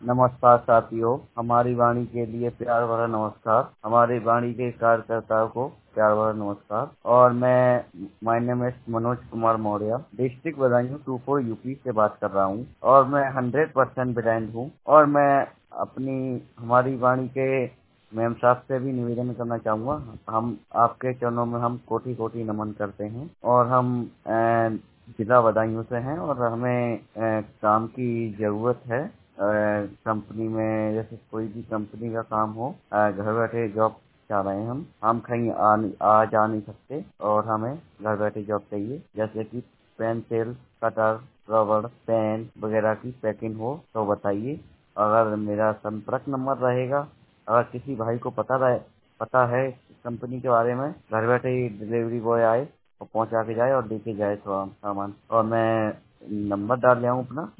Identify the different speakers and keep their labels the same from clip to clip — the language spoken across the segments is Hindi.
Speaker 1: नमस्कार साथियों, हमारी वाणी के लिए प्यार भरा नमस्कार। हमारी वाणी के कार्यकर्ताओं को प्यार भरा नमस्कार। और मैं my name is Manoj Kumar Maurya, district Badaun 24 UP से बात कर रहा हूं। और मैं 100% ब्लाइंड हूं। और मैं हमारी वाणी के मैम साहब से भी निवेदन करना चाहूंगा। हम आपके चरणों में हम कोटि कोटि नमन करते हैं। और हम जिला बदायूं से हैं और हमें काम की जरूरत है। कंपनी में जैसे कोई भी कंपनी का काम हो, घर बैठे जॉब चाह रहे हैं हम कहीं आ जा नहीं सकते और हमें घर बैठे जॉब चाहिए। जैसे कि पेंसिल, कटर, रबड़, पेन वगैरह की पैकिंग हो तो बताइए। अगर मेरा संपर्क नंबर रहेगा, अगर किसी भाई को पता है कंपनी के बारे में, घर बैठे ही डिलीवरी बॉय आए और पहुंचा के जाए और लेके जाए सामान। और मैं नंबर डाल लिया हूँ अपना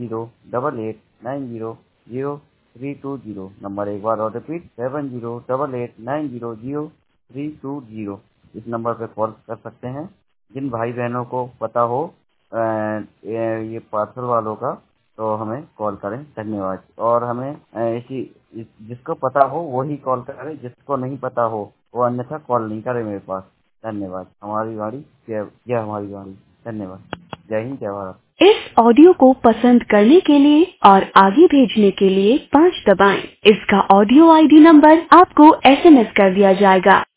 Speaker 1: 7088900320। नंबर एक बार और रिपीट 7088900320। इस नंबर पे कॉल कर सकते हैं। जिन भाई बहनों को पता हो ये पार्सल वालों का, तो हमें कॉल करें। धन्यवाद। और हमें जिसको पता हो वही कॉल करे, जिसको नहीं पता हो वो अन्यथा कॉल नहीं करे मेरे पास। धन्यवाद। हमारी वाणी जय हमारी वाणी। धन्यवाद। जय हिंद, जय भारत।
Speaker 2: इस ऑडियो को पसंद करने के लिए और आगे भेजने के लिए 5 दबाएं। इसका ऑडियो आईडी नंबर आपको SMS कर दिया जाएगा।